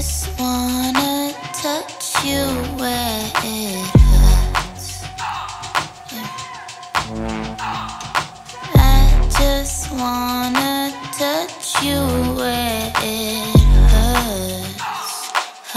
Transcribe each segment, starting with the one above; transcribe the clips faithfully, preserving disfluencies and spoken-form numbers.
just wanna touch you where it hurts. I just wanna touch you where it hurts.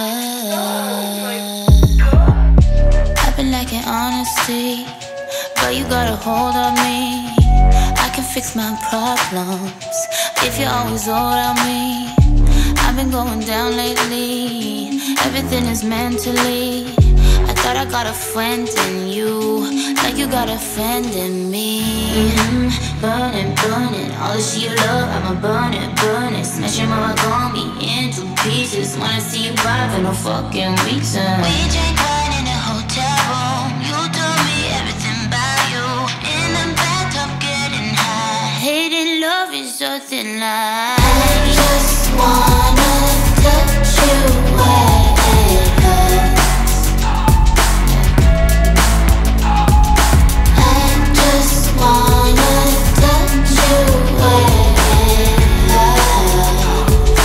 Hurts. I've been lacking honesty, but you got a hold of me. I can fix my problems if you always hold on me. I've been going down lately, everything is mentally. I thought I got a friend in you, like you got a friend in me. Mm-hmm. Burning, burning, all this shit you love, I'ma burn it, burn it. Smash your mama, call me into pieces. Wanna see you cry for no fucking reason. We drank wine in a hotel room, you told me everything about you. In the bathtub getting high, hating love is something like I just wanna touch you where it hurts. I just wanna touch you where it hurts.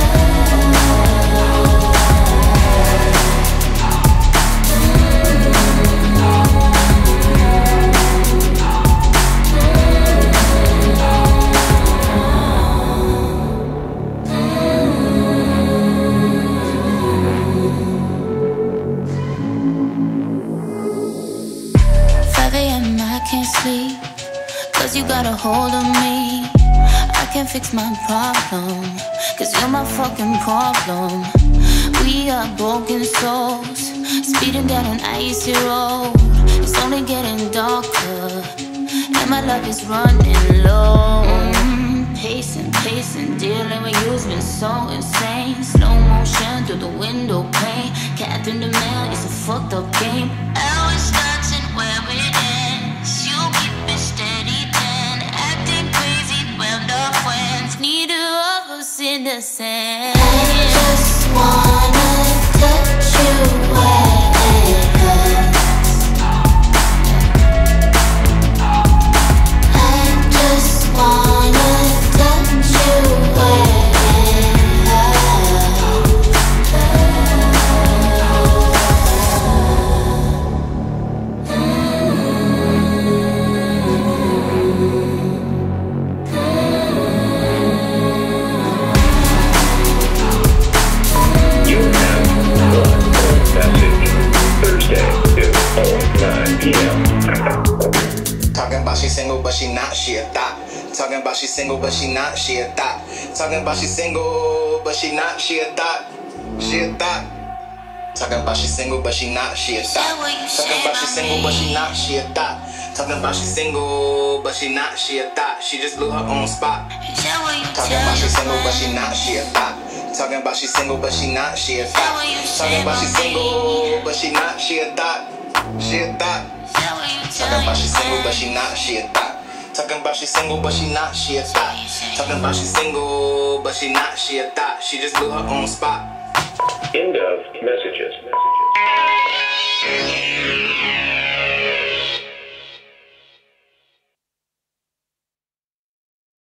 five A M I can't sleep, cause you got a hold of me. I can't fix my problem, cause you're my fucking problem. We are broken souls, speeding down an icy road. It's only getting darker, and my love is running low. Mm, Pacing, pacing, dealing with you's been so insane. Slow motion through the window pane. Cat in the mail, it's a fucked up game. How it starts and where it ends, you keep it steady then. Acting crazy, well our friends, neither of us in the sand. I just wanna touch you where it hurts. I just wanna touch you where it hurts. You have one message. Thursday is nine P M Talking about she single, but she not, she a thot. Talking about she single, but she not, she a thot. Talking about she single, but she not, she a thot. She a thot. Talking about she single, but she not, she a thot. Talking about she single, but she not, she a thot. Talking about she single, but she not, she a thot. She just blew her own spot. Talking about she single, but she not, she a thot. Talking about she single, but she not, she a thot. Talking about she single, but she not, she a thot. She a thot. Talking about she single, but she not, she a thot. Talking about she single, but she not, she a thot. Talking about she single, but she not, she a thot. She just blew her own spot. End of messages.